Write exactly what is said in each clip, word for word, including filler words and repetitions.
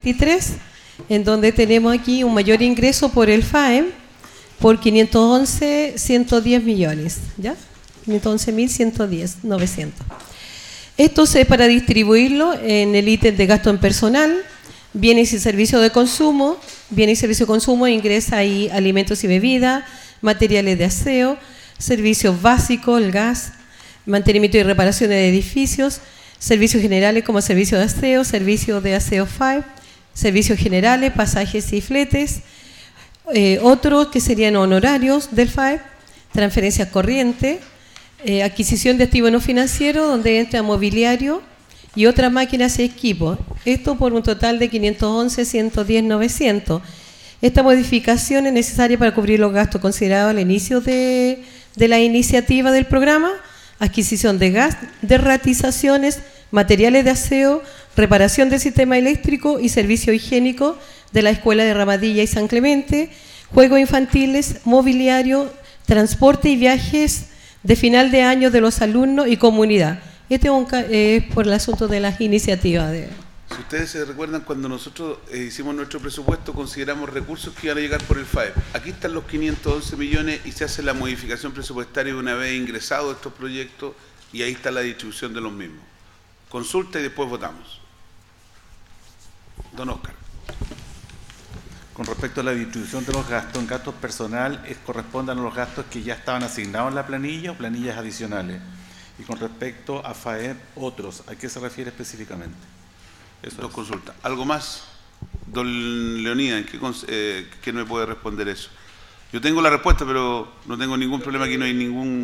veintitrés, en donde tenemos aquí un mayor ingreso por el F A E M por quinientos once mil ciento diez millones, ¿ya? quinientos once mil ciento diez, novecientos. Esto es para distribuirlo en el ítem de gasto en personal, bienes y servicios de consumo, bienes y servicios de consumo ingresa ahí alimentos y bebidas, materiales de aseo, servicios básicos, el gas, mantenimiento y reparación de edificios, servicios generales como servicio de aseo, servicio de aseo cinco, servicios generales, pasajes y fletes, eh, otros que serían honorarios del F A E, transferencias corrientes, eh, adquisición de activos no financieros, donde entra mobiliario y otras máquinas y equipos. Esto por un total de quinientos once mil ciento diez mil novecientos. Esta modificación es necesaria para cubrir los gastos considerados al inicio de, de la iniciativa del programa, adquisición de gas, derratizaciones, materiales de aseo, reparación del sistema eléctrico y servicio higiénico de la Escuela de Ramadilla y San Clemente, juegos infantiles, mobiliario, transporte y viajes de final de año de los alumnos y comunidad. Este es un, eh, por el asunto de las iniciativas. De... Si ustedes se recuerdan, cuando nosotros eh, hicimos nuestro presupuesto, consideramos recursos que iban a llegar por el F A E. Aquí están los quinientos once millones y se hace la modificación presupuestaria una vez ingresados estos proyectos y ahí está la distribución de los mismos. Consulta y después votamos. Don Oscar. Con respecto a la distribución de los gastos, en gastos personal es, corresponden a los gastos que ya estaban asignados en la planilla o planillas adicionales. Y con respecto a F A E, otros. ¿A qué se refiere específicamente? Eso Dos es. consultas. ¿Algo más? Don Leonidas, ¿qué, eh, ¿qué me puede responder eso? Yo tengo la respuesta, pero no tengo ningún problema, aquí no hay ningún...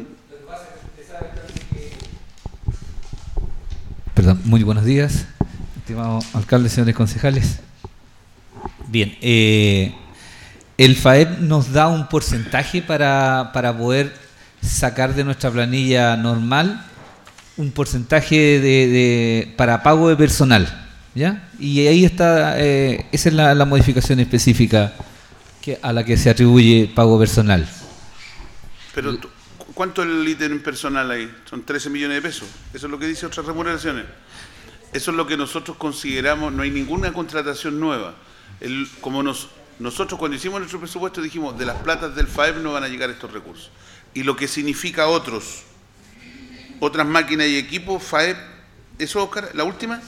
Perdón, muy buenos días, estimado alcalde, señores concejales. Bien, eh, el F A E P nos da un porcentaje para, para poder sacar de nuestra planilla normal un porcentaje de, de para pago de personal, ¿ya? Y ahí está, eh, esa es la, la modificación específica que, a la que se atribuye pago personal. Pero, ¿cuánto es el ítem personal ahí? Son trece millones de pesos. Eso es lo que dice otras remuneraciones. Eso es lo que nosotros consideramos, no hay ninguna contratación nueva. El, como nos, nosotros cuando hicimos nuestro presupuesto dijimos, de las platas del F A E P no van a llegar estos recursos. Y lo que significa otros, otras máquinas y equipos, F A E P, ¿eso, Oscar? ¿La última?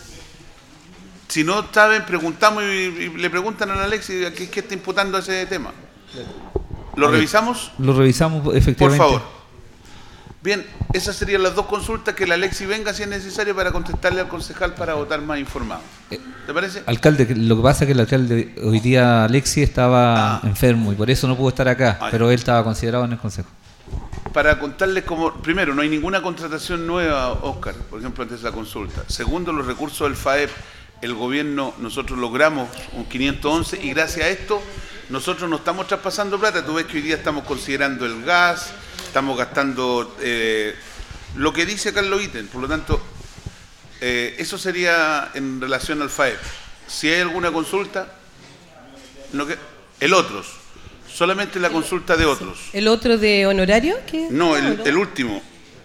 Si no saben, preguntamos y, y le preguntan a la Alexi a qué, qué está imputando ese tema. ¿Lo A ver, revisamos? Lo revisamos efectivamente. Por favor. Bien, esas serían las dos consultas, que la Alexi venga si es necesario para contestarle al concejal para votar más informado. ¿Te parece? Alcalde, lo que pasa es que el alcalde, hoy día Alexi estaba ah. enfermo y por eso no pudo estar acá, ah, pero él estaba considerado en el consejo. Para contarles como, primero, no hay ninguna contratación nueva, Oscar, por ejemplo, antes de la consulta. Segundo, los recursos del F A E P, el gobierno, nosotros logramos un quinientos once y gracias a esto nosotros no estamos traspasando plata. Tú ves que hoy día estamos considerando el gas, estamos gastando eh, lo que dice Carlos Ítem, por lo tanto, eh, eso sería en relación al F A E P. Si hay alguna consulta, no que, el otros, solamente la consulta de otros. ¿El otro de honorario? ¿Qué? No, el, el último,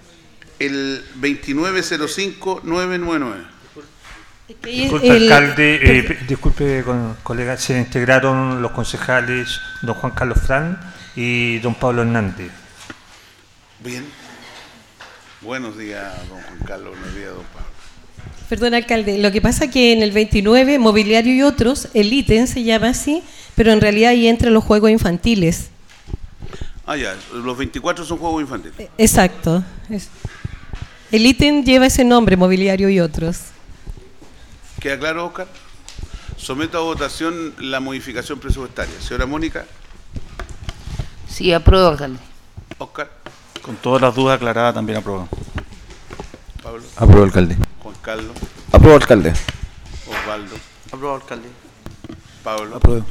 el veintinueve cero cinco nueve nueve nueve. Disculpe, el, alcalde, eh, disculpe, con, colega, se integraron los concejales don Juan Carlos Fran y don Pablo Hernández. Bien. Buenos días, don Juan Carlos. Buenos días, don Pablo. Perdón, alcalde. Lo que pasa es que en el veintinueve, mobiliario y otros, el ítem se llama así, pero en realidad ahí entran los juegos infantiles. Ah, ya. Los veinticuatro son juegos infantiles. Exacto. El ítem lleva ese nombre, mobiliario y otros. ¿Queda claro, Oscar? Someto a votación la modificación presupuestaria. Señora Mónica. Sí, apruebo, alcalde. Oscar. Con todas las dudas aclaradas también apruebo. Pablo. Apruebo, alcalde. Juan Carlos. Apruebo, alcalde. Osvaldo. Apruebo, alcalde. Pablo. Apruebo.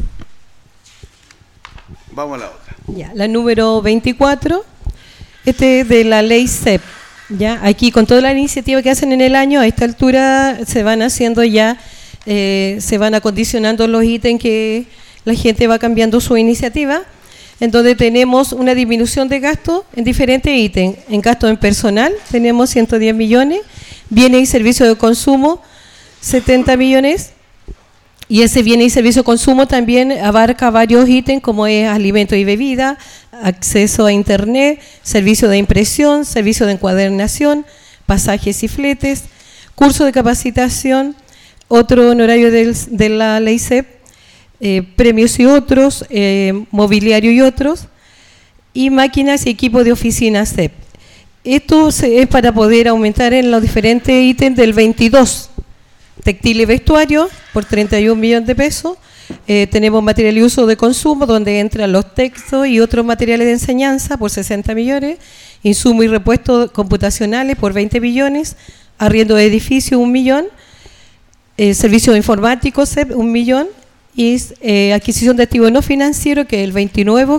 Vamos a la otra. Ya, la número veinticuatro, este es de la ley C E P. Ya, aquí con toda la iniciativa que hacen en el año, a esta altura se van haciendo ya, eh, se van acondicionando los ítems que la gente va cambiando su iniciativa, en donde tenemos una disminución de gastos en diferentes ítems. En gasto en personal tenemos ciento diez millones, bienes y servicios de consumo setenta millones, Y ese bien y servicio de consumo también abarca varios ítems como es alimentos y bebidas, acceso a internet, servicio de impresión, servicio de encuadernación, pasajes y fletes, curso de capacitación, otro honorario del, de la ley C E P, eh, premios y otros, eh, mobiliario y otros, y máquinas y equipos de oficina C E P. Esto es para poder aumentar en los diferentes ítems del veintidós. Textil y vestuario por treinta y un millones de pesos. Eh, tenemos material y uso de consumo, donde entran los textos y otros materiales de enseñanza por sesenta millones. Insumo y repuestos computacionales por veinte millones. Arriendo de edificio, un millón. Eh, servicios informáticos, C E P, un millón. Y eh, adquisición de activos no financieros, que es el veintinueve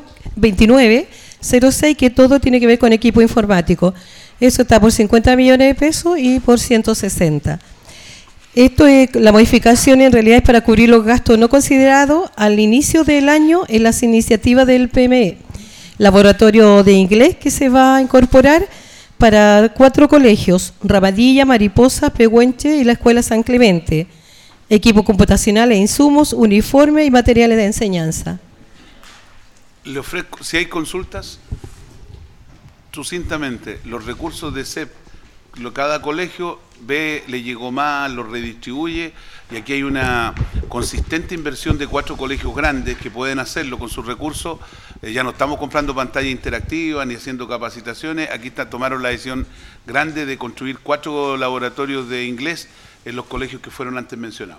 cero seis, que todo tiene que ver con equipo informático. Eso está por cincuenta millones de pesos y por ciento sesenta. Esto es, la modificación en realidad es para cubrir los gastos no considerados al inicio del año en las iniciativas del P M E. Laboratorio de inglés que se va a incorporar para cuatro colegios: Ramadilla, Mariposa, Pehuenche y la Escuela San Clemente. Equipos computacionales, insumos, uniformes y materiales de enseñanza. Le ofrezco, si hay consultas, sucintamente, los recursos de C E P, lo, cada colegio ve, le llegó más, lo redistribuye, y aquí hay una consistente inversión de cuatro colegios grandes que pueden hacerlo con sus recursos. Eh, ya no estamos comprando pantalla interactiva ni haciendo capacitaciones, aquí está, tomaron la decisión grande de construir cuatro laboratorios de inglés en los colegios que fueron antes mencionados.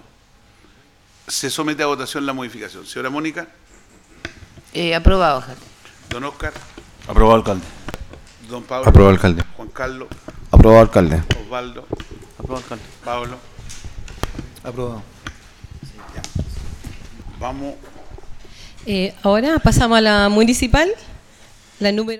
Se somete a votación la modificación. Señora Mónica. Eh, aprobado, alcalde. Don Oscar. Aprobado, alcalde. Don Pablo. Aprobado, alcalde. Juan Carlos. Aprobado, alcalde. Osvaldo. Aprobado, alcalde. Pablo. Aprobado. Vamos. Eh, ahora pasamos a la municipal, la número